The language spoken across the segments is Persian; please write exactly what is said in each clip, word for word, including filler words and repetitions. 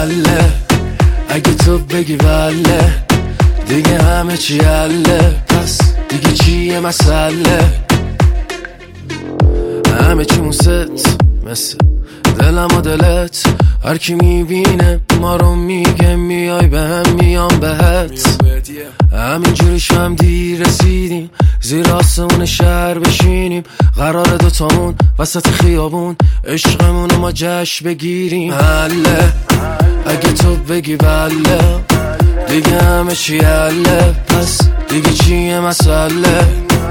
حله، اگه تو بگی بله دیگه همه چی حله، پس دیگه چیه مسئله؟ همه چی ست مثل دلم و دلت، هر کی میبینه ما رو میگه میای به هم میام بهت. همینجوری هم دیر رسیدیم زیر آسمون شهر بشینیم، قرار دوتامون وسط خیابون عشقمون رو ما جشن بگیریم. حله، اگه تو بگی بله دیگه همه چی حله، پس دیگه چیه مسئله؟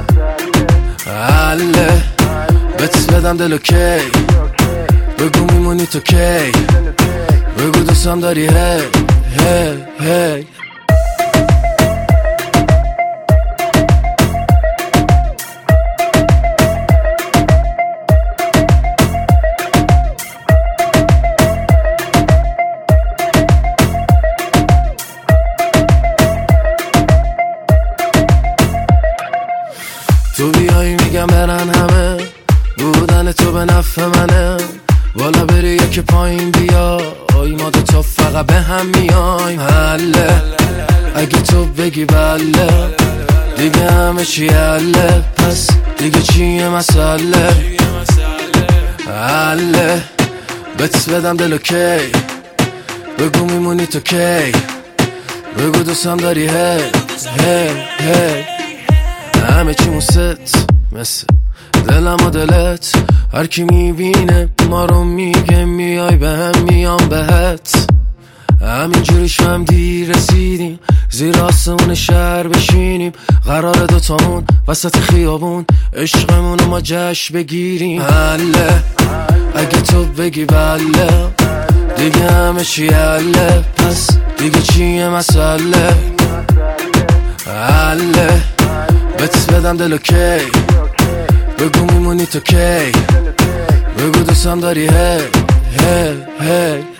حله، بهت بدم دلو کی، بگو میمونی تو کی، بگو دوستم داری هی هی هی. تو بیایی میگم برن همه، بودن تو به نفع منه، والا بری یکی پایین بیا، آی ما دو تا فقط به هم میایم. حله، اگه تو بگی بله دیگه همه چی حله، پس دیگه چیه مسئله؟ حله، بهت بدم دلو کی، بگو میمونی تو کی، بگو دوستم داری هی هی هی. همه چی ست مثل دلم و دلت، هر کی میبینه ما رو میگه میای به هم میام بهت. همینجوریش هم دیر رسیدیم زیر آسمون شهر بشینیم، قرار دوتامون وسط خیابون عشقمون رو ما جشن بگیریم. حله، اگه تو بگی بله دیگه همه چی حله، پس دیگه چیه مسئله؟ حله، بهت بدم دلو کی، بگو میمونی تو کی، بگو دوستم داری هی هی هی.